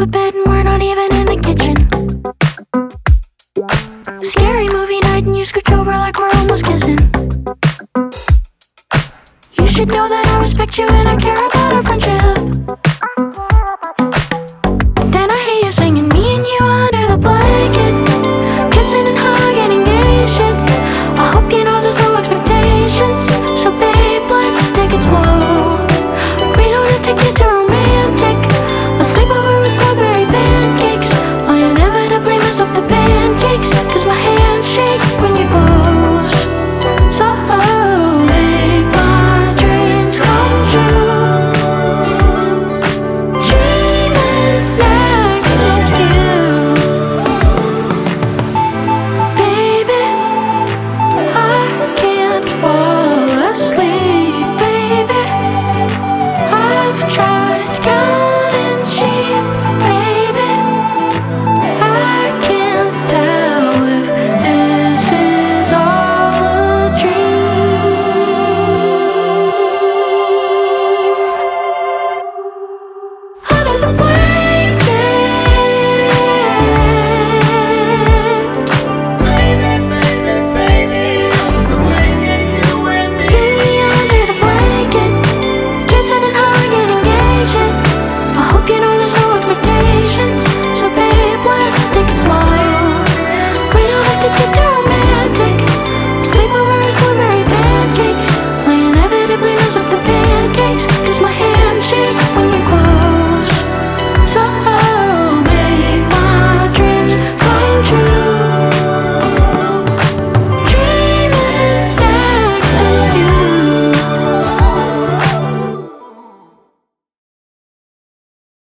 a bed and we're not even in the kitchen. Scary movie night and you scooch over like we're almost kissing. You should know that I respect you and I care about our friendship. Then I hear you singing me and you under the blanket, kissing and hugging, engaged shit. I hope you know there's no expectations, so babe, let's take it slow.